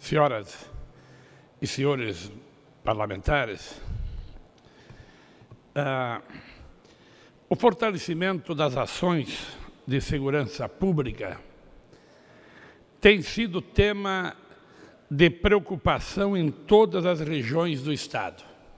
senhoras e senhores parlamentares, o fortalecimento das ações de segurança pública tem sido tema de preocupação em todas as regiões do Estado.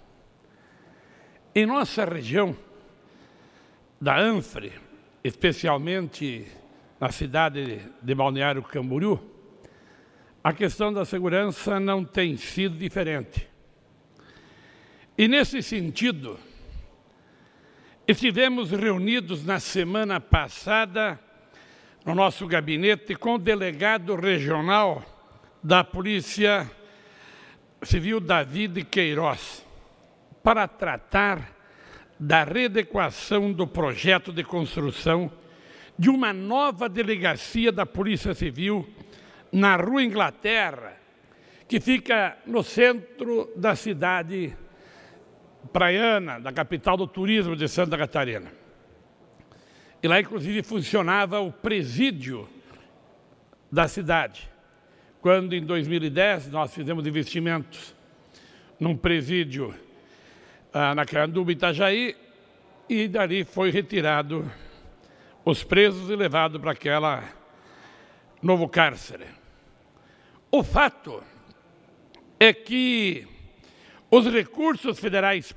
Em nossa região da Anfre, especialmente na cidade de Balneário Camboriú, a questão da segurança não tem sido diferente. E, nesse sentido, estivemos reunidos na semana passada no nosso gabinete com o delegado regional da Polícia Civil, David Queiroz, para tratar da readequação do projeto de construção de uma nova delegacia da Polícia Civil na Rua Inglaterra, que fica no centro da cidade praiana, da capital do turismo de Santa Catarina. E lá, inclusive, funcionava o presídio da cidade. Quando, em 2010, nós fizemos investimentos num presídio na Caranduba, Itajaí, e dali foi retirado os presos e levado para aquela novo cárcere. O fato é que os recursos federais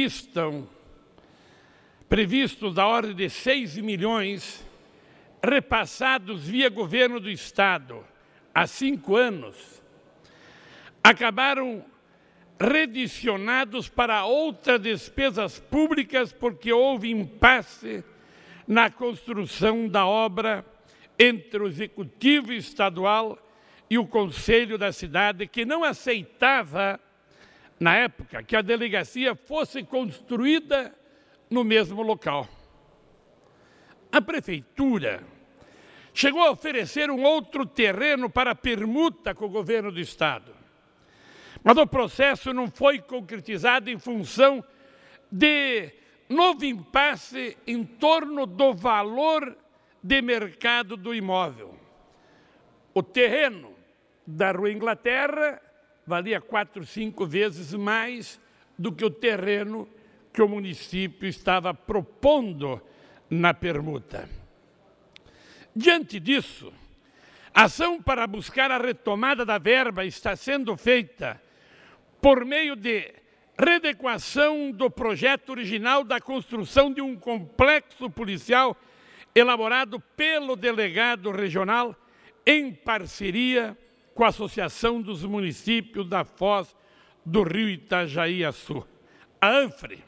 previstos da ordem de 6 milhões, repassados via governo do Estado há 5 anos, acabaram redicionados para outras despesas públicas porque houve impasse na construção da obra entre o Executivo Estadual e o Conselho da cidade, que não aceitava, na época, que a delegacia fosse construída no mesmo local. A Prefeitura chegou a oferecer um outro terreno para permuta com o governo do Estado, mas o processo não foi concretizado em função de novo impasse em torno do valor de mercado do imóvel. O terreno da Rua Inglaterra valia 4, 5 vezes mais do que o terreno que o município estava propondo na permuta. Diante disso, a ação para buscar a retomada da verba está sendo feita por meio de readequação do projeto original da construção de um complexo policial elaborado pelo delegado regional em parceria com a Associação dos Municípios da Foz do Rio Itajaí-Açu, a Anfre.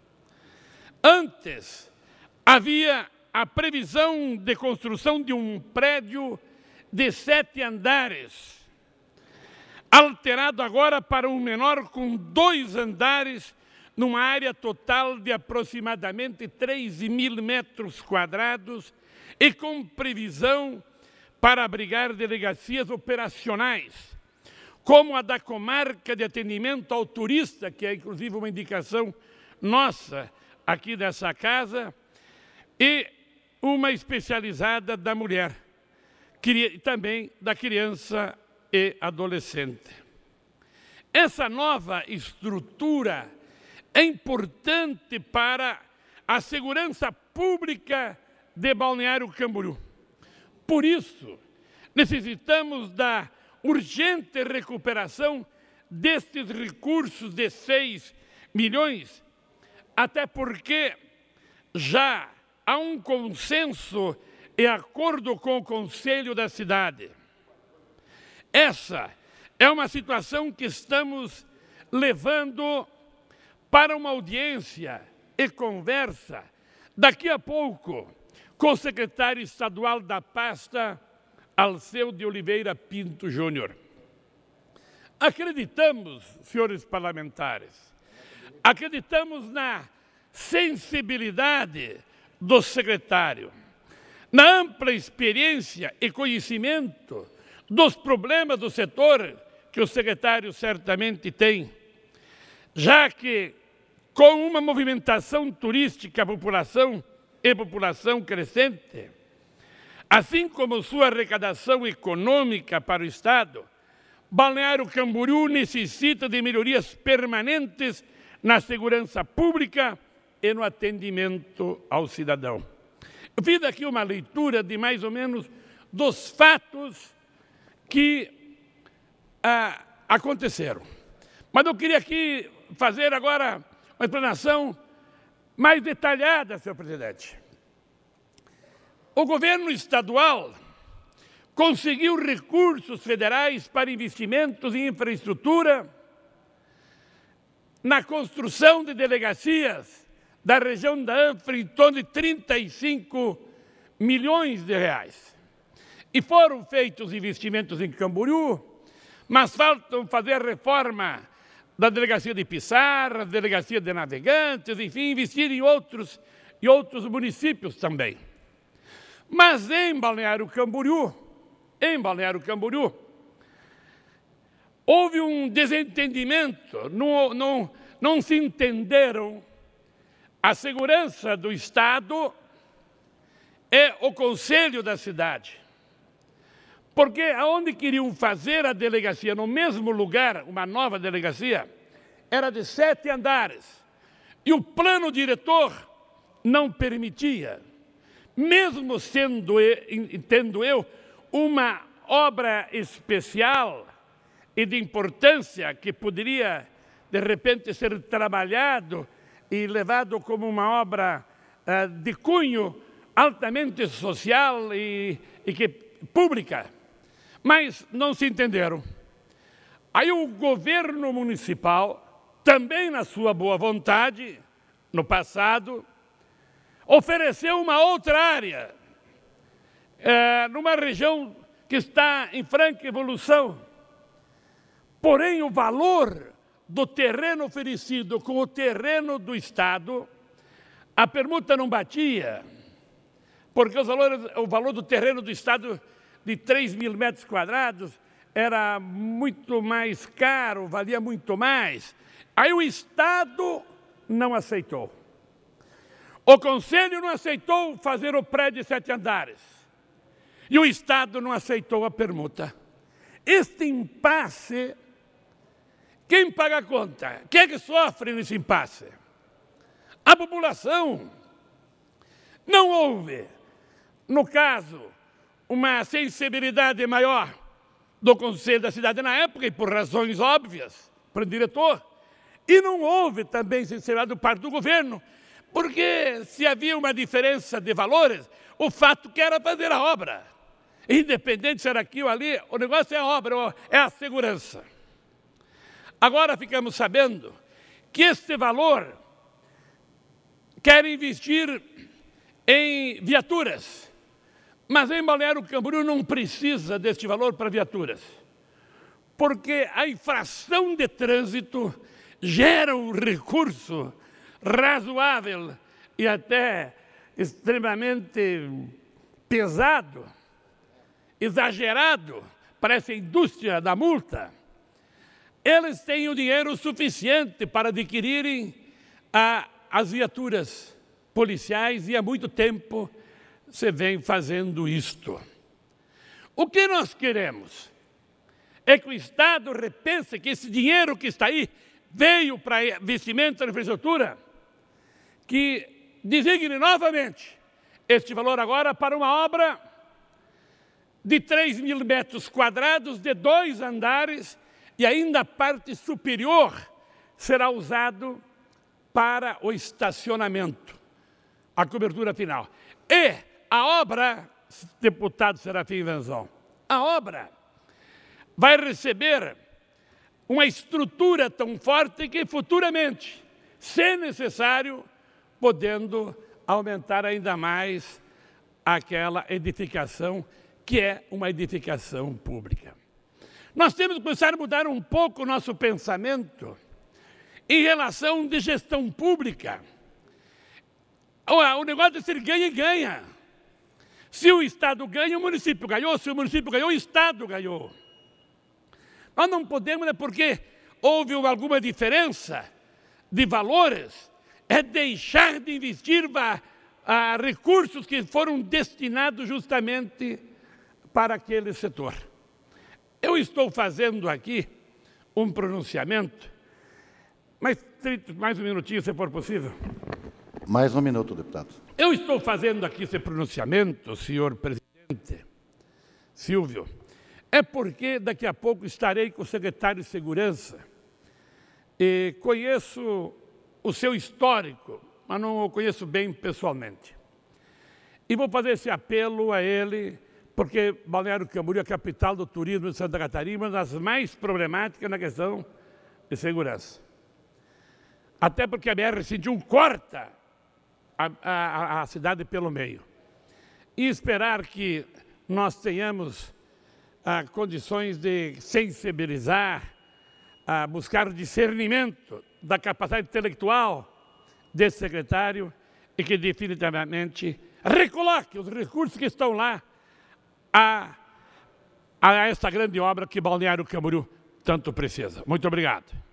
Antes, havia a previsão de construção de um prédio de 7 andares, alterado agora para um menor com 2 andares, numa área total de aproximadamente 3.000 metros quadrados e com previsão para abrigar delegacias operacionais, como a da Comarca de Atendimento ao Turista, que é inclusive uma indicação nossa aqui dessa casa, e uma especializada da mulher, e também da criança e adolescente. Essa nova estrutura é importante para a segurança pública de Balneário Camboriú. Por isso, necessitamos da urgente recuperação destes recursos de 6 milhões, até porque já há um consenso e acordo com o Conselho da cidade. Essa é uma situação que estamos levando para uma audiência e conversa daqui a pouco com o secretário estadual da pasta, Alceu de Oliveira Pinto Júnior. Acreditamos, senhores parlamentares, acreditamos na sensibilidade do secretário, na ampla experiência e conhecimento dos problemas do setor que o secretário certamente tem, já que, com uma movimentação turística, população crescente, assim como sua arrecadação econômica para o Estado, Balneário Camboriú necessita de melhorias permanentes na segurança pública e no atendimento ao cidadão. Eu fiz aqui uma leitura de mais ou menos dos fatos que aconteceram. Mas eu queria aqui fazer agora uma explanação mais detalhada, senhor presidente. O governo estadual conseguiu recursos federais para investimentos em infraestrutura, na construção de delegacias da região da Anfra em torno de 35 milhões de reais. E foram feitos investimentos em Camboriú, mas faltam fazer a reforma da delegacia de Pissarra, delegacia de Navegantes, enfim, investir em outros municípios também. Mas em Balneário Camboriú, houve um desentendimento, não se entenderam a segurança do Estado e o Conselho da cidade. Porque aonde queriam fazer a delegacia, no mesmo lugar, uma nova delegacia, era de 7 andares. E o plano diretor não permitia. Mesmo tendo eu uma obra especial e de importância que poderia, de repente, ser trabalhado e levado como uma obra de cunho altamente social e pública, mas não se entenderam. Aí o governo municipal, também na sua boa vontade, no passado, ofereceu uma outra área, numa região que está em franca evolução. Porém, o valor do terreno oferecido com o terreno do Estado, a permuta não batia, porque o valor do terreno do Estado de 3 mil metros quadrados era muito mais caro, valia muito mais. Aí o Estado não aceitou. O Conselho não aceitou fazer o prédio de 7 andares. E o Estado não aceitou a permuta. Este impasse, quem paga a conta? Quem é que sofre nesse impasse? A população. Não houve, no caso, uma sensibilidade maior do Conselho da cidade na época, e por razões óbvias, para o diretor. E não houve também sensibilidade do parte do governo, porque se havia uma diferença de valores, o fato que era fazer a obra. Independente se era aqui ou ali, o negócio é a obra, é a segurança. Agora ficamos sabendo que este valor quer investir em viaturas. Mas em Balneário Camboriú não precisa deste valor para viaturas, porque a infração de trânsito gera um recurso razoável e até extremamente pesado, exagerado para essa indústria da multa. Eles têm o dinheiro suficiente para adquirirem as viaturas policiais e há muito tempo se vem fazendo isto. O que nós queremos é que o Estado repense que esse dinheiro que está aí veio para investimento na infraestrutura, que designe novamente este valor agora para uma obra de 3 mil metros quadrados, de 2 andares, e ainda a parte superior será usado para o estacionamento, a cobertura final. E a obra, deputado Serafim Venzon, a obra vai receber uma estrutura tão forte que futuramente, se necessário, podendo aumentar ainda mais aquela edificação que é uma edificação pública. Nós temos que começar a mudar um pouco o nosso pensamento em relação de gestão pública. O negócio é ser ganha e ganha. Se o Estado ganha, o município ganhou. Se o município ganhou, o Estado ganhou. Nós não podemos, porque houve alguma diferença de valores, é deixar de investir recursos que foram destinados justamente para aquele setor. Eu estou fazendo aqui um pronunciamento, mas mais um minutinho, se for possível. Mais um minuto, deputado. Eu estou fazendo aqui esse pronunciamento, senhor presidente Silvio, é porque daqui a pouco estarei com o secretário de Segurança e conheço o seu histórico, mas não o conheço bem pessoalmente. E vou fazer esse apelo a ele, porque Balneário Camboriú é a capital do turismo de Santa Catarina, uma das mais problemáticas na questão de segurança. Até porque a BR-101 corta a cidade pelo meio. E esperar que nós tenhamos condições de sensibilizar, buscar discernimento da capacidade intelectual desse secretário e que definitivamente recoloque os recursos que estão lá a essa grande obra que Balneário Camboriú tanto precisa. Muito obrigado.